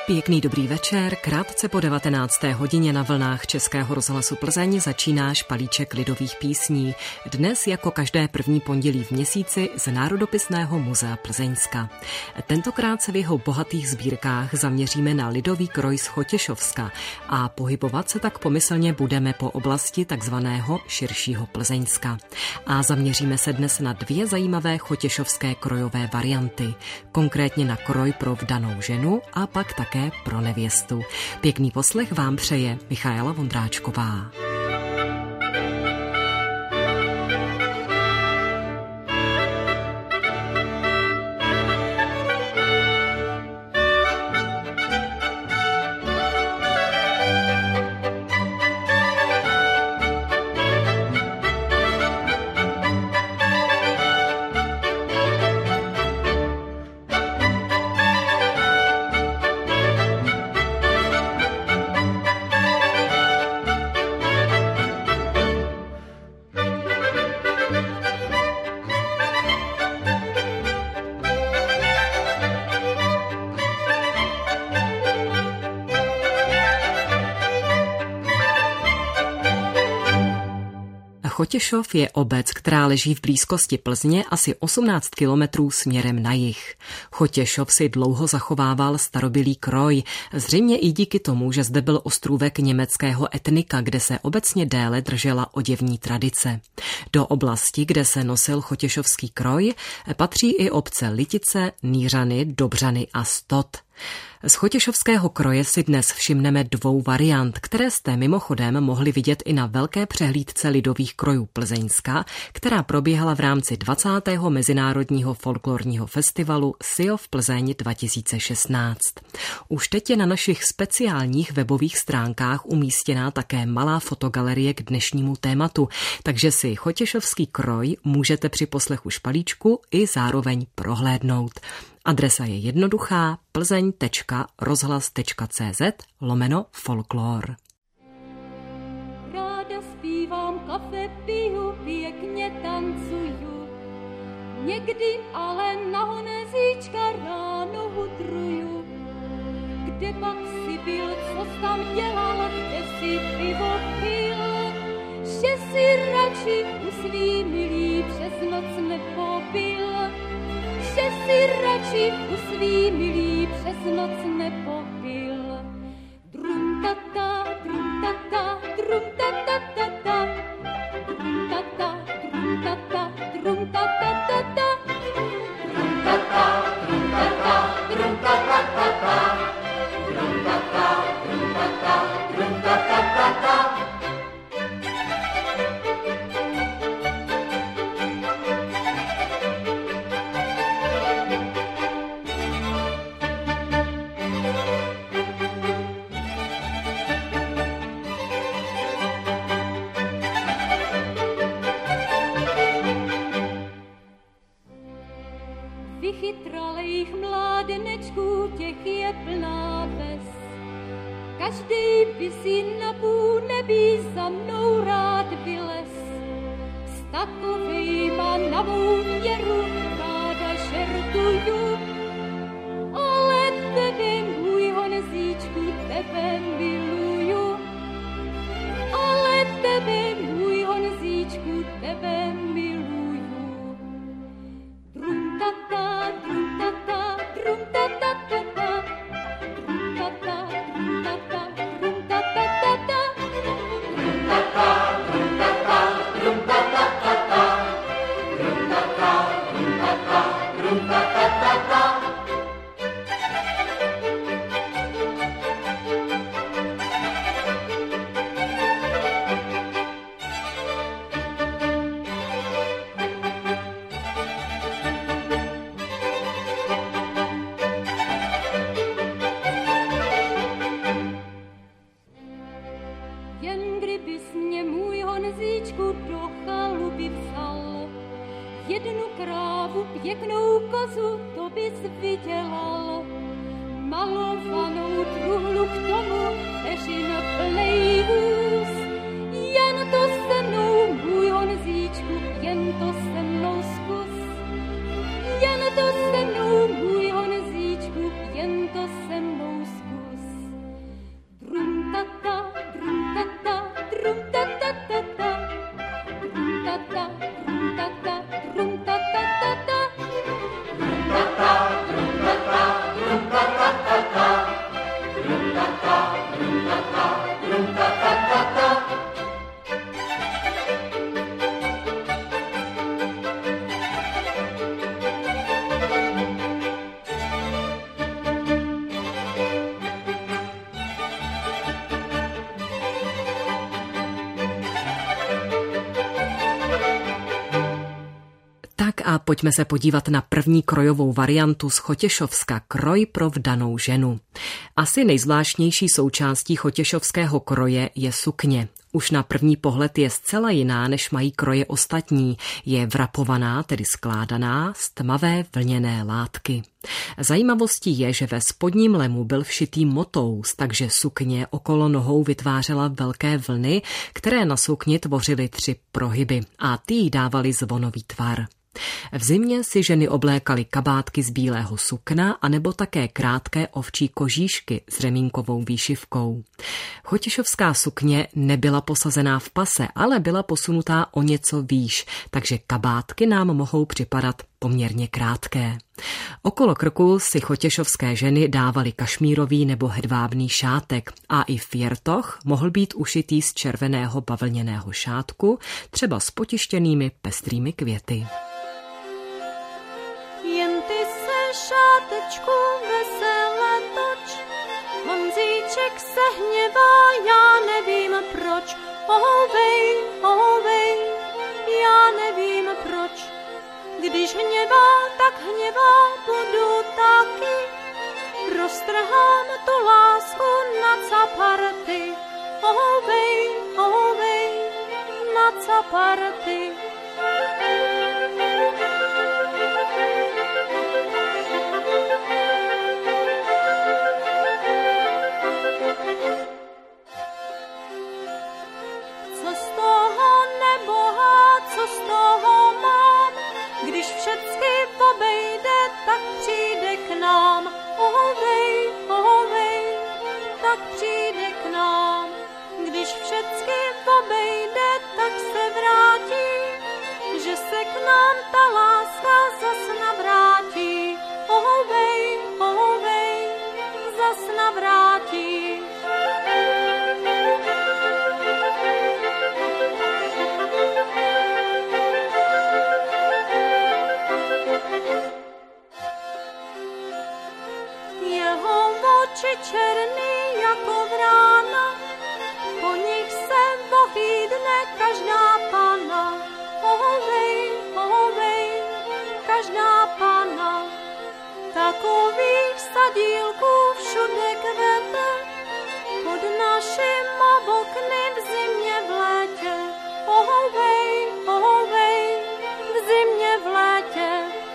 Pěkný dobrý večer, krátce po 19. hodině na vlnách Českého rozhlasu Plzeň začíná špalíček lidových písní. Dnes jako každé první pondělí v měsíci z Národopisného muzea Plzeňska. Tentokrát se v jeho bohatých sbírkách zaměříme na lidový kroj z Chotěšovska a pohybovat se tak pomyslně budeme po oblasti takzvaného širšího Plzeňska. A zaměříme se dnes na dvě zajímavé chotěšovské krojové varianty, konkrétně na kroj pro vdanou ženu a pak také pro nevěstu. Pěkný poslech vám přeje Michaela Vondráčková. Chotěšov je obec, která leží v blízkosti Plzně asi 18 kilometrů směrem na jih. Chotěšov si dlouho zachovával starobylý kroj, zřejmě i díky tomu, že zde byl ostrůvek německého etnika, kde se obecně déle držela oděvní tradice. Do oblasti, kde se nosil chotěšovský kroj, patří i obce Litice, Nýřany, Dobřany a Stot. Z chotěšovského kroje si dnes všimneme dvou variant, které jste mimochodem mohli vidět i na velké přehlídce lidových krojů Plzeňska, která probíhala v rámci 20. mezinárodního folklorního festivalu SIOF Plzeň 2016. Už teď je na našich speciálních webových stránkách umístěná také malá fotogalerie k dnešnímu tématu, takže si chotěšovský kroj můžete při poslechu špalíčku i zároveň prohlédnout. Adresa je jednoduchá plzeň.rozhlas.cz/folklor. Ráda zpívám, kafe piju, pěkně tancuju, někdy ale na honezíčka ráno hudruju. Kde pak si byl, co tam dělal, kde si pivo pil, že si radši u svý milý přes noc nepobil. Že si radši u svý milý přes noc nepopil. Drum tata, drum tata, drum tata tata, drum tata, drum tata, drum tata tata, drum tata, drum tata, drum tata tata, drum tata, drum tata, drum tata tata. Vychytralejch mládenečků, těch je plná ves. Každý by si na půl nebí za mnou rád vylez. S takovejma na mou měru ráda žertuju. Ale tebe, můj honezíčku, tebe miluju. Ale tebe, můj honezíčku, tebe miluju. Drum tata, drum tata, drum tata tata, drum tata, drum tata, drum tata tata, drum tata, drum tata, drum tata tata, drum tata, drum tata, drum tata tata. Jednu krávu, pěknou kozu, to bys vydělal. Malovanou truhlu k tomu, peřin plnej vůz. Jen to se mnou, můj Honzíčku, jen to se mnou zkus. Jen to se mnou, můj Honzíčku, jen to se mnou zkus. pojďme se podívat na první krojovou variantu z Chotěšovska, kroj pro vdanou ženu. Asi nejzvláštnější součástí chotěšovského kroje je sukně. Už na první pohled je zcela jiná, než mají kroje ostatní. Je vrapovaná, tedy skládaná, z tmavé vlněné látky. Zajímavostí je, že ve spodním lemu byl všitý motous, takže sukně okolo nohou vytvářela velké vlny, které na sukni tvořily 3 prohyby a ty jí dávaly zvonový tvar. V zimě si ženy oblékaly kabátky z bílého sukna anebo také krátké ovčí kožíšky s řemínkovou výšivkou. Chotěšovská sukně nebyla posazená v pase, ale byla posunutá o něco výš, takže kabátky nám mohou připadat poměrně krátké. Okolo krku si chotěšovské ženy dávaly kašmírový nebo hedvábný šátek a i firtoch mohl být ušitý z červeného bavlněného šátku, třeba s potištěnými pestrými květy. Jen ty se, šátečku, vesele toč, Honzíček se hněvá, já nevím proč. Ohovej, já nevím proč. Když hněvá, tak hněvá budu taky. Roztrhám tu lásku na caparty. Ohovej, na caparty. Co z toho mám, když všecky obejde, tak přijde k nám. Ohovej, tak přijde k nám. Když všecky obejde, tak se vrátí, že se k nám ta láska zas navrátí. Ohovej, zas navrátí. Oči černý jako vrána, po nich se vohýdne každá pana. Ohovej, každá pana. Takových sadílků všude kvete, pod našim okny v zimě v létě. Ohovej, v zimě v létě.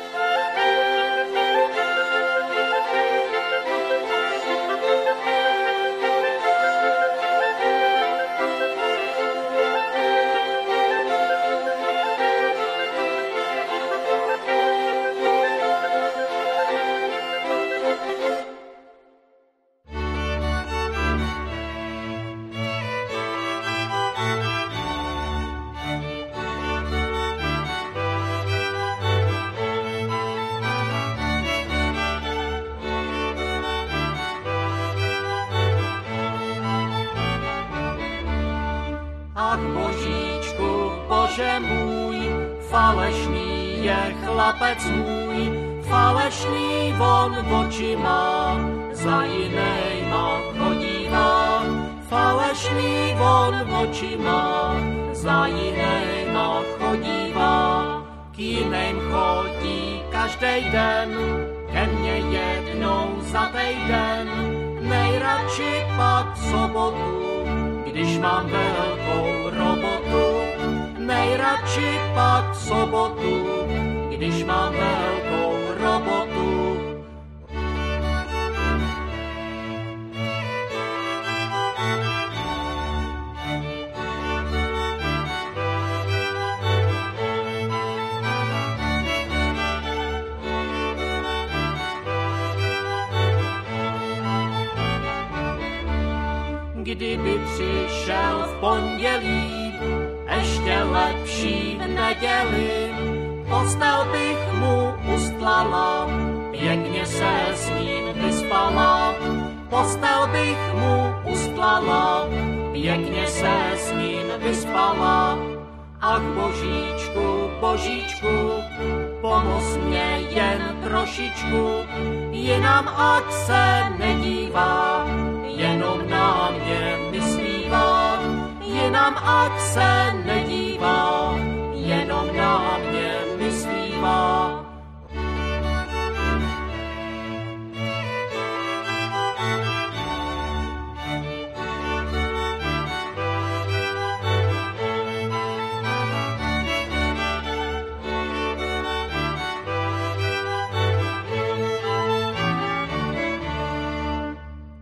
Ach Božíčku, Bože můj, falešný je chlapec můj, falešný on oči má, za jinejma chodívá. Falešný on oči má, za jinejma chodívá. K jiným chodí každej den, ke mně jednou za týden, nejradši pak sobotu, když mám velkou robotu, nejradši pak sobotu, když mám velkou robotu. Kdyby přišel v pondělí, ještě lepší v neděli, postel bych mu ustlala, pěkně se s ním vyspala. Postel bych mu ustlala, pěkně se s ním vyspala. Ach Božíčku, Božíčku, pomoz mě jen trošičku, jinam ať se nedívá, jenom na mě myslívá, jinam ať se nedívá, jenom na mě myslívá.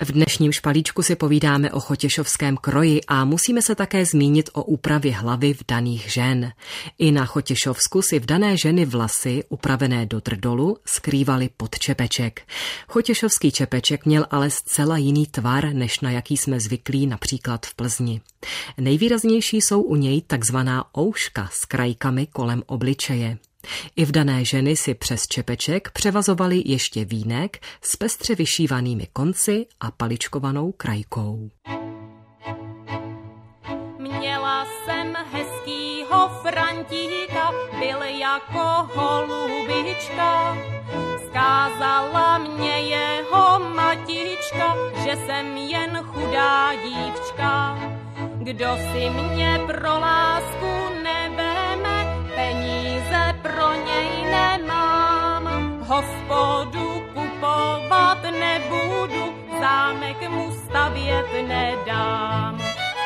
V dnešním špalíčku si povídáme o chotěšovském kroji a musíme se také zmínit o úpravě hlavy vdaných žen. I na Chotěšovsku si vdané ženy vlasy, upravené do drdolu, skrývaly pod čepeček. Chotěšovský čepeček měl ale zcela jiný tvar, než na jaký jsme zvyklí například v Plzni. Nejvýraznější jsou u něj takzvaná ouška s krajkami kolem obličeje. I vdané ženy si přes čepeček převazovaly ještě vínek s pestře vyšívanými konci a paličkovanou krajkou. Měla jsem hezkýho Frantíka, byl jako holubička. Zkázala mě jeho matička, že jsem jen chudá dívčka. Kdo si mě pro lásku neveme, peníze pro něj nemám. Hospodu kupovat nebudu, zámek mu stavět nedám.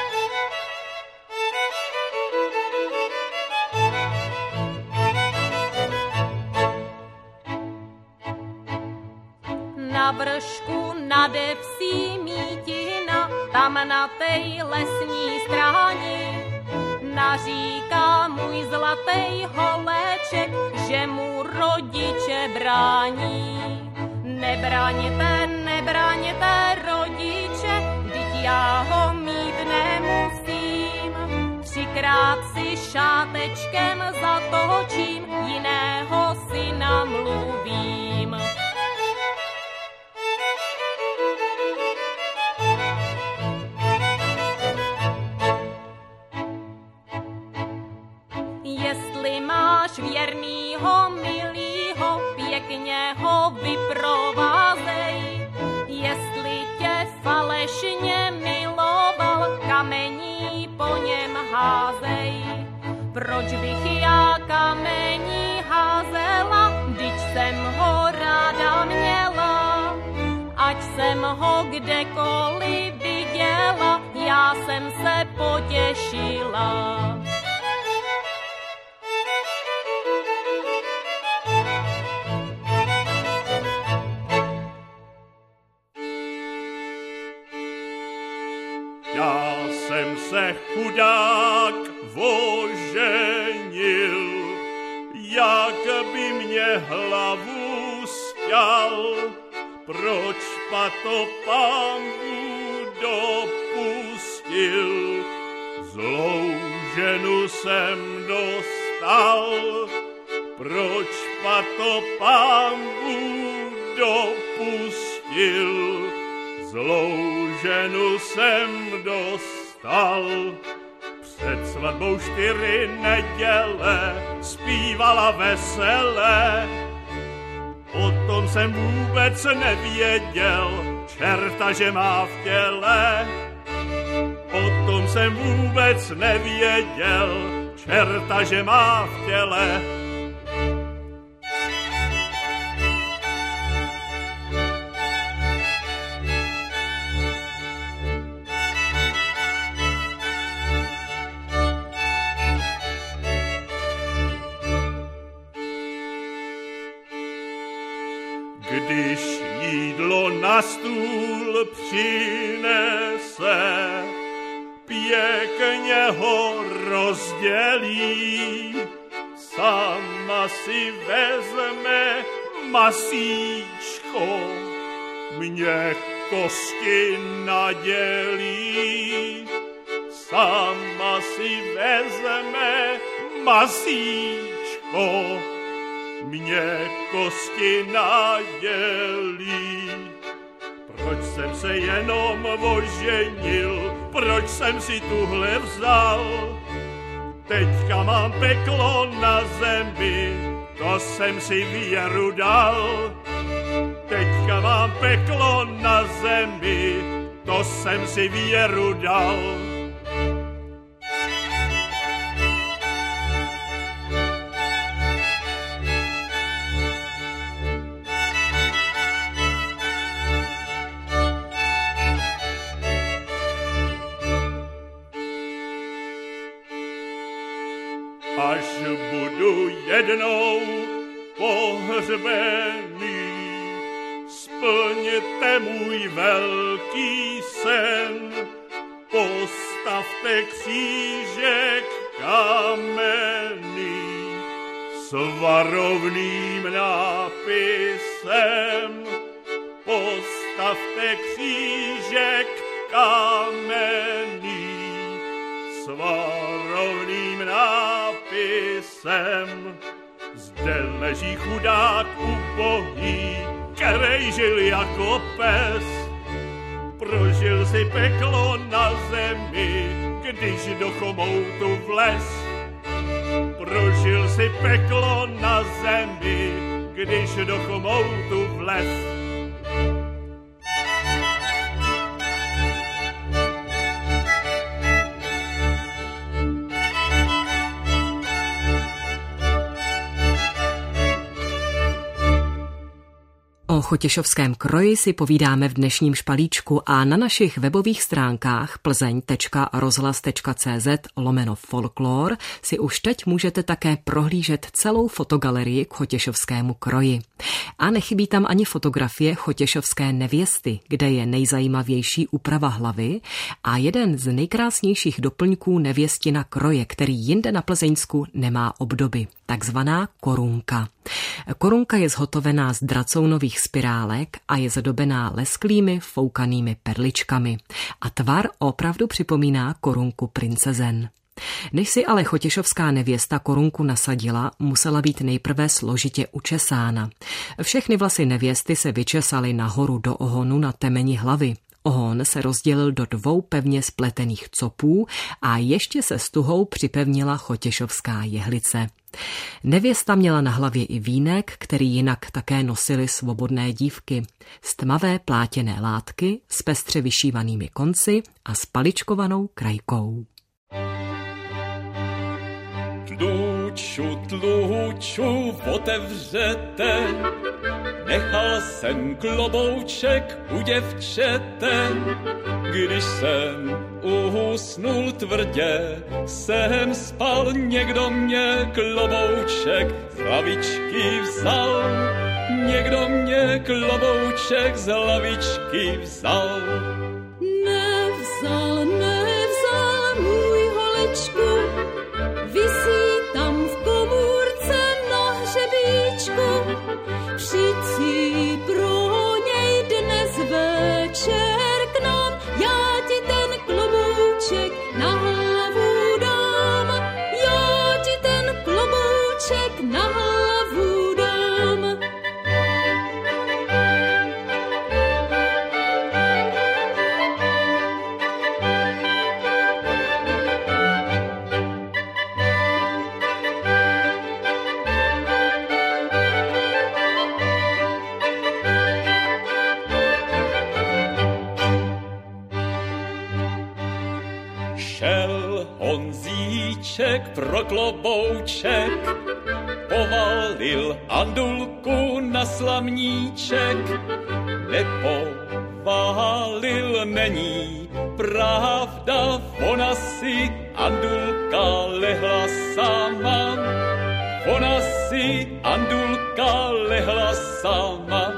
Na vršku nade vsí mítina, tam na tej lesní stráni, naříká můj zlatý holeček, že mu rodiče brání. Nebraňte, nebraňte rodiče, vždyť já ho mít nemusím. 3krát si šátečkem zatočím, jiného si namluvím. Jestli máš věrnýho, milýho, pěkně ho vyprovázej. Jestli tě falešně miloval, kamení po něm házej. Proč bych já kamení házela, vždyť jsem ho ráda měla. Ať jsem ho kdekoliv viděla, já jsem se potěšila. Já jsem se chudák oženil, jak by mě hlavu sťal. Proč pa to Pán Bůh dopustil? Zlou ženu jsem dostal. Proč pa to Pán Bůh dopustil? Zlou ženu jsem dostal. Před svatbou 4 neděle zpívala vesele. O tom jsem vůbec nevěděl, čerta, že má v těle. O tom jsem vůbec nevěděl, čerta, že má v těle. Když jídlo na stůl přinese, pěkně ho rozdělí, sama si vezme masíčko, mě kosti nadělí. Sama si vezme masíčko, mě kosti nadělí. Proč jsem se jenom oženil, proč jsem si tuhle vzal? Teďka mám peklo na zemi, to jsem si věru dal. Teďka mám peklo na zemi, to jsem si věru dal. Až budu jednou pohřbený, splněte můj velký sen. Postavte křížek kamenný s varovným nápisem. Postavte křížek kamenný s varovným nápisem. Zde leží chudák ubohý, který žil jako pes. Prožil si peklo na zemi, když do chomoutu vlez. Prožil si peklo na zemi, když do chomoutu vlez. O chotěšovském kroji si povídáme v dnešním špalíčku a na našich webových stránkách plzeň.rozhlas.cz/folklor si už teď můžete také prohlížet celou fotogalerii k chotěšovskému kroji. A nechybí tam ani fotografie chotěšovské nevěsty, kde je nejzajímavější úprava hlavy a jeden z nejkrásnějších doplňků nevěstina kroje, který jinde na Plzeňsku nemá obdoby, takzvaná korunka. Korunka je zhotovená z dracounových spirálek a je zadobená lesklými foukanými perličkami. A tvar opravdu připomíná korunku princezen. Než si ale chotěšovská nevěsta korunku nasadila, musela být nejprve složitě učesána. Všechny vlasy nevěsty se vyčesaly nahoru do ohonu na temeni hlavy. Ohon se rozdělil do 2 pevně spletených copů a ještě se stuhou připevnila chotěšovská jehlice. Nevěsta měla na hlavě i vínek, který jinak také nosily svobodné dívky. Z tmavé plátěné látky s pestře vyšívanými konci a s paličkovanou krajkou. Tluču, otevřete, nechal jsem klobouček u děvčete. Když jsem usnul tvrdě, jsem spal, někdo mě klobouček z lavičky vzal. Někdo mě klobouček z lavičky vzal. Nevzal můj holečku, visí tam v komůrce na hřebíčku. Přijď si pro něj dnes večer k nám, já ti ten klobouček na hlavu dám. Já ti ten klobouček na hlavu dám. Pro klobouček povalil andulku na slamníček. Nepovalil, není pravda, ona si andulka lehla sama. Ona si andulka lehla sama.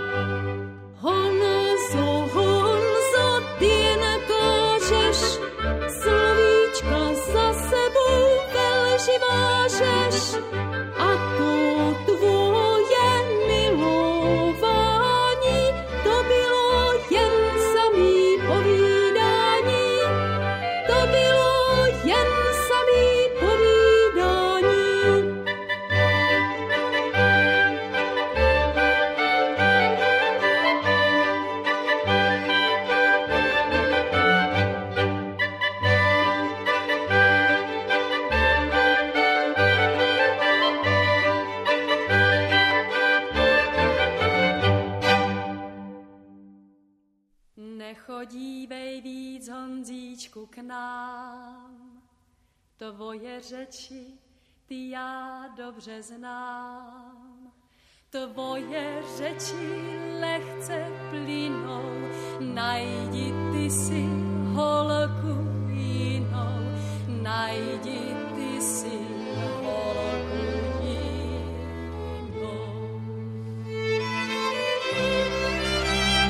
Honzo, ty nekážeš, slovíčka za sebou vážeš, a to tvoje milování, to bylo jen samý povídání, to bylo jen samý povídání. Nechodívej víc, Honzíčku, k nám. Tvoje řeči, ty já dobře znám. Tvoje řeči lehce plynou, najdi ty si holku jinou, najdi ty si holku jinou.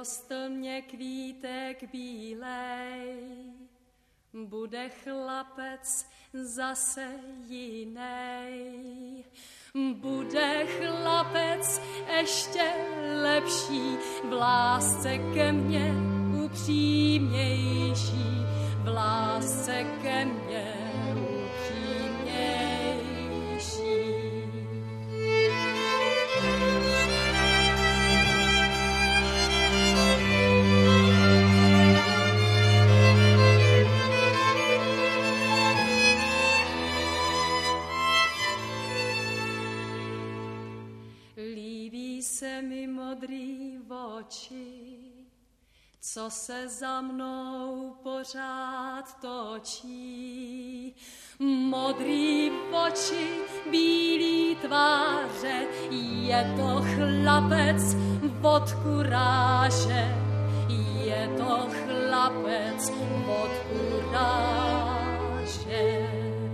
vyrostl mě kvítek bílej, bude chlapec zase jinej. Bude chlapec ještě lepší, v lásce ke mně upřímnější, v lásce ke mně upřímnější. Líbí se mi modrý oči, co se za mnou pořád točí. Modrý oči, bílý tváře, je to chlapec od kuráže, je to chlapec od kuráže.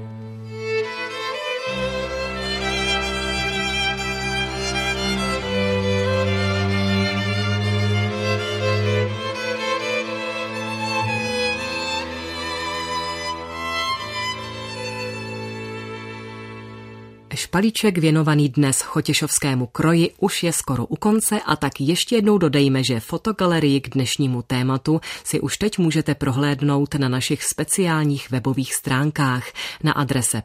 Špalíček věnovaný dnes chotěšovskému kroji už je skoro u konce a tak ještě jednou dodejme, že fotogalerii k dnešnímu tématu si už teď můžete prohlédnout na našich speciálních webových stránkách na adrese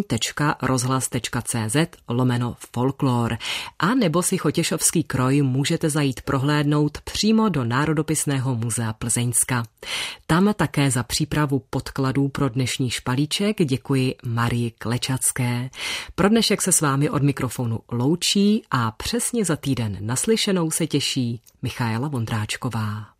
plzeň.rozhlas.cz/folklor a nebo si chotěšovský kroj můžete zajít prohlédnout přímo do Národopisného muzea Plzeňska. Tam také za přípravu podkladů pro dnešní špalíček děkuji Marii Klečacké. Pro dnešek se s vámi od mikrofonu loučí a přesně za týden naslyšenou se těší Michaela Vondráčková.